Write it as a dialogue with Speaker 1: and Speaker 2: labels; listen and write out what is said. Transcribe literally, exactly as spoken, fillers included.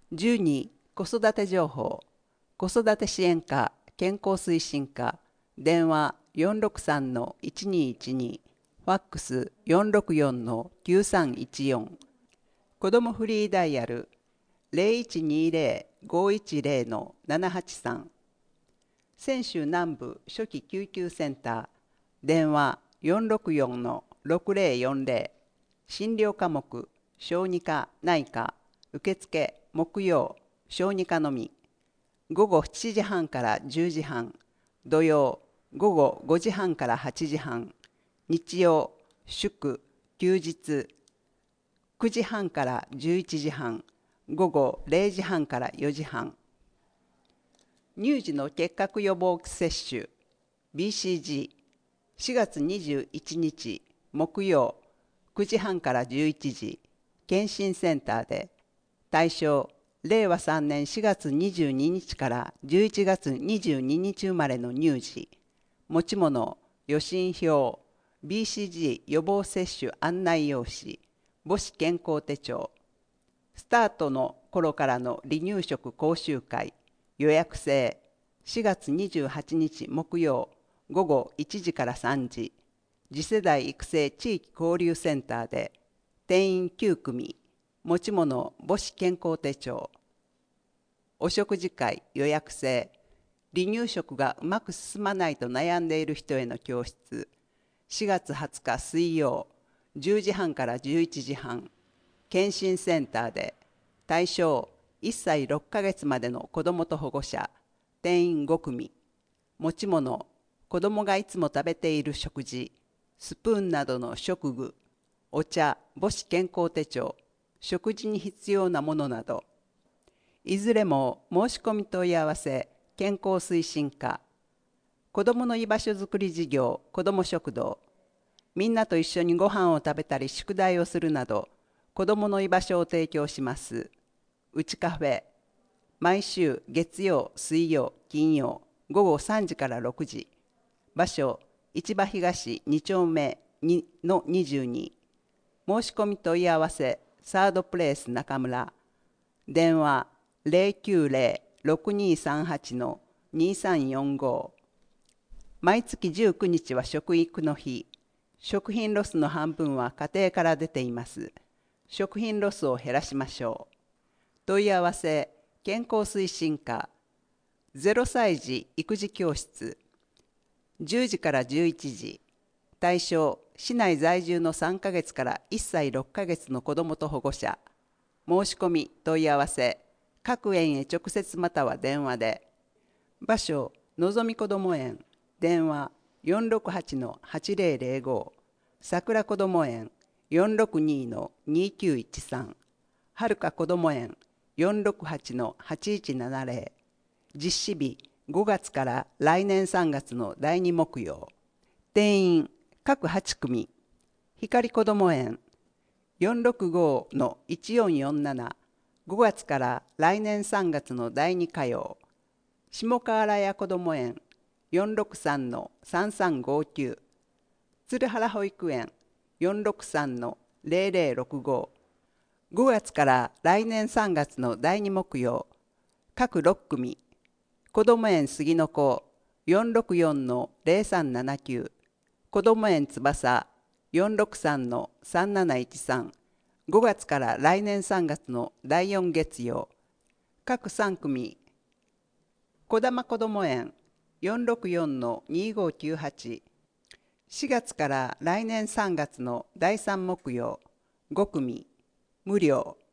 Speaker 1: じゅうに子育て情報、子育て支援課、健康推進課、電話 よんろくさんのいちにいちに、ファックス よんろくよんのきゅうさんいちよん、子どもフリーダイヤル ゼロいちにゼロ ごいちゼロのななはちさん、泉州南部初期救急センター、電話 よんろくよんのろくゼロよんゼロ、診療科目、小児科、内科、受付、木曜、小児科のみ、午後しちじはんからじゅうじはん、土曜、午後ごじはんからはちじはん、日曜、祝、休日、くじはんからじゅういちじはん、午後れいじはんからよじはん。乳児の結核予防接種 ビーシージー、しがつにじゅういちにち木曜くじはんからじゅういちじ、検診センターで、対象れいわさんねんしがつにじゅうににちからじゅういちがつにじゅうににち生まれの乳児、持ち物、予診票、ビーシージー 予防接種案内用紙、母子健康手帳、スタートの頃からの離乳食講習会、予約制、しがつにじゅうはちにち木曜午後いちじからさんじ、次世代育成地域交流センターで、定員きゅうくみ、持ち物母子健康手帳、お食事会予約制、離乳食がうまく進まないと悩んでいる人への教室、しがつはつか水曜じゅうじはんからじゅういちじはん、検診センターで、対象いっさいろっかげつまでの子どもと保護者、定員ごくみ、持ち物、子どもがいつも食べている食事、スプーンなどの食具、お茶、母子健康手帳、食事に必要なものなど、いずれも申し込み問い合わせ、健康推進課、子どもの居場所づくり事業、子ども食堂、みんなと一緒にご飯を食べたり宿題をするなど、子どもの居場所を提供します。うちカフェ、毎週月曜、水曜、金曜、午後さんじからろくじ、場所、市場東にちょうめにのにじゅうに、申し込み問い合わせ、サードプレイス中村、電話ゼロきゅうゼロ ろくにさんはちのにさんよんご、毎月じゅうくにちは食育の日、食品ロスの半分は家庭から出ています。食品ロスを減らしましょう。問い合わせ、健康推進課、ゼロさい児育児教室、じゅうじからじゅういちじ、対象、市内在住のさんかげつからいっさいろっかげつの子どもと保護者、申し込み問い合わせ、各園へ直接または電話で、場所、のぞみこども園、電話 よんろくはちのはちゼロゼロご、桜こども園 よんろくにのにきゅういちさん、はるかこども園 よんろくはちのはちいちななゼロ、実施日ごがつから来年さんがつのだいに木曜、定員各はちくみ、光こども園 よんろくごのいちよんよんなな、ごがつから来年さんがつのだいに火曜、下河原屋こども園 よんろくさんのさんさんごきゅう、鶴原保育園 よんろくさんのゼロゼロろくご、ごがつから来年さんがつのだいに木曜、各ろっくみ、こども園杉の子 よんろくよんのゼロさんななきゅう、こども園翼 よんろくさんのさんなないちさん、ごがつから来年さんがつのだいよん月曜、各さんくみ、こだまこども園 よんろくよんのにごきゅうはち、しがつから来年さんがつのだいさん木曜ごくみ、無料。